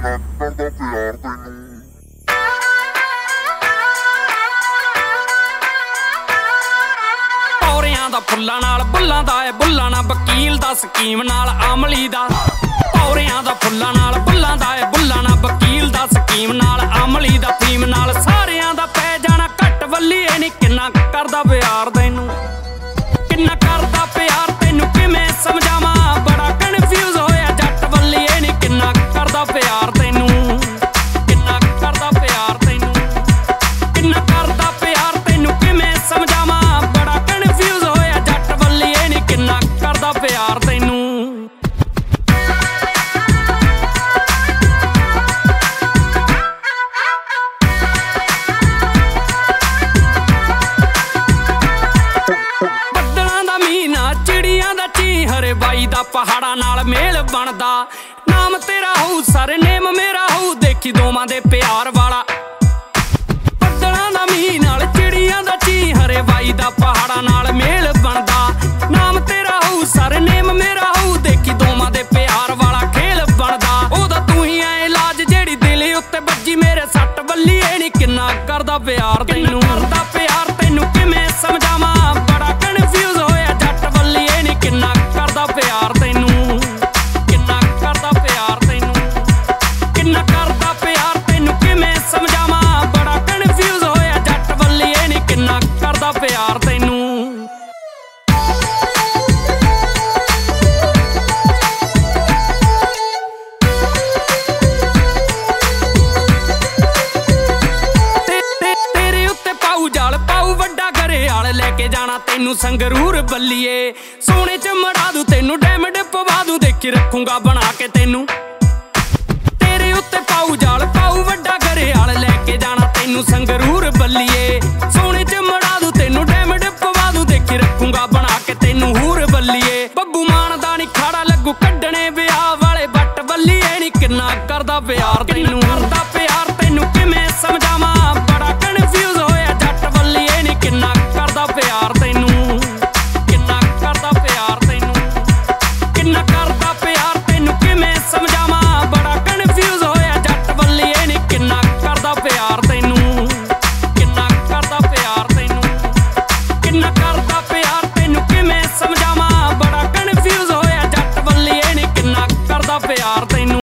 ਕਰਦਾ ਪਿਆਰ ਤੈਨੂੰ। ਪੌਰਿਆਂ ਦਾ ਫੁੱਲਾਂ ਨਾਲ, ਬੁੱਲਾਂ ਦਾ ਏ ਬੁੱਲਾਂ ਨਾਲ, ਵਕੀਲ ਦਾ ਸਕੀਮ ਨਾਲ, ਅਮਲੀ ਦਾ। ਪੌਰਿਆਂ ਦਾ ਫੁੱਲਾਂ ਨਾਲ, ਬੁੱਲਾਂ ਦਾ ਏ ਬੁੱਲਾਂ ਨਾਲ, ਵਕੀਲ ਦਾ ਸਕੀਮ ਨਾਲ, ਅਮਲੀ ਦਾ ਫੀਮ ਨਾਲ। ਸਾਰਿਆਂ ਦਾ ਪੈ ਜਾਣਾ ਘੱਟ ਵੱਲੀਏ ਨੀ ਕਿੰਨਾ ਕਰਦਾ ਪਿਆਰ ਤੈਨੂੰ, ਕਿੰਨਾ ਕਰਦਾ ਪਿਆਰ ਤੈਨੂੰ ਕਿਵੇਂ ਸਮਝਾਵਾਂ। ਬੜਾ ਕਨਫਿਊਜ਼ ਹੋਇਆ ਜੱਟ ਵੱਲੀਏ ਨੀ ਕਿੰਨਾ ਕਰਦਾ ਪਿਆਰ ਤੈਨੂੰ, ਕਿੰਨਾ ਕਰਦਾ ਪਿਆਰ ਤੈਨੂੰ, ਕਿੰਨਾ ਕਰਦਾ ਪਿਆਰ ਤੈਨੂੰ ਕਿਵੇਂ ਸਮਝਾਵਾਂ। ਬੜਾ ਕਨਫਿਊਜ਼ ਹੋਇਆ ਜੱਟ ਵੱਲੀਏ ਨੀ ਕਿੰਨਾ ਕਰਦਾ ਪਿਆਰ ਤੈਨੂੰ। ਚਿੜੀਆਂ ਦਾ ਚੀਹਰੇ ਬਾਈ ਦਾ ਪਹਾੜਾਂ ਨਾਲ ਮੇਲ ਬਣਦਾ। ਨਾਮ ਤੇਰਾ ਹੋਊ ਸਾਰੇ ਨੇਮ ਮੇਰਾ ਹੋਊ, ਦੇਖੀ ਦੋਵਾਂ ਦੇ ਪਿਆਰ ਵਾਲਾ। ਬੱਦਲਾਂ ਦਾ ਮੀਂਹ ਨਾਲ ਚਿੜੀਆਂ ਦਾ ਚੀਹਰੇ ਬਾਈ ਦਾ ਪਹਾੜਾਂ ਨਾਲ ਮੇਲ ਬਣਦਾ। ਨਾਮ ਤੇਰਾ ਹੋਊ ਸਾਰੇ ਨੇਮ ਮੇਰਾ ਹੋਊ, ਦੇਖੀ ਦੋਵਾਂ ਦੇ ਪਿਆਰ ਵਾਲਾ ਖੇਲ ਬਣਦਾ। ਉਹਦਾ ਤੂੰ ਹੀ ਐ ਇਲਾਜ ਜਿਹੜੀ ਦਿਲ ਉੱਤੇ ਵੱਜੀ ਮੇਰੇ ਸੱਟ ਵੱਲੀਏ ਨੀ ਕਿੰਨਾ ਕਰਦਾ ਪਿਆਰ ਤੈਨੂੰ, ਕਰਦਾ ਪਿਆਰ ਤੈਨੂੰ ਕਿਵੇਂ ਸਮਝਾਵਾਂ। ਬੜਾ ਕਨਫਿਊਜ਼ ਹੋਇਆ ਜੱਟ ਵੱਲੀਏ ਨੀ ਕਿੰਨਾ ਕਰਦਾ ਪਿਆਰ ਤੈਨੂੰ, ਕਿੰਨਾ ਕਰਦਾ ਪਿਆਰ ਤੈਨੂੰ, ਕਿੰਨਾ ਕਰਦਾ ਪਿਆਰ ਤੈਨੂੰ ਕਿਵੇਂ ਸਮਝਾਵਾਂ। ਬੜਾ ਕਨਫਿਊਜ਼ ਹੋਇਆ ਜੱਟ ਵੱਲੀਏ ਨੀ ਕਿੰਨਾ ਕਰਦਾ ਪਿਆਰ ਤੈਨੂੰ। ਤੇਰੇ ਉੱਤੇ ਪਾਊ ਜਾਲ ਪਾਊ ਵੱਡਾ ਘਰਿਆਲ, ਲੈ ਕੇ ਜਾਣਾ ਤੈਨੂੰ ਸੰਗਰੂਰ ਬੱਲੀਏ। ਸੋਨੇ ਚ ਮੜਾ ਦੂ ਤੈਨੂੰ ਡਾਇਮੰਡ ਪਵਾ ਦੂ, ਦੇਖੀ ਰੱਖੂੰਗਾ ਬਣਾ ਕੇ ਤੈਨੂੰ। ਤੇਰੇ ਉੱਤੇ ਪਾਊ ਜਾਲ ਪਾਊ ਵੱਡਾ ਘਰਿਆਲ, ਲੈ ਕੇ ਜਾਣਾ ਤੈਨੂੰ ਸੰਗਰੂਰ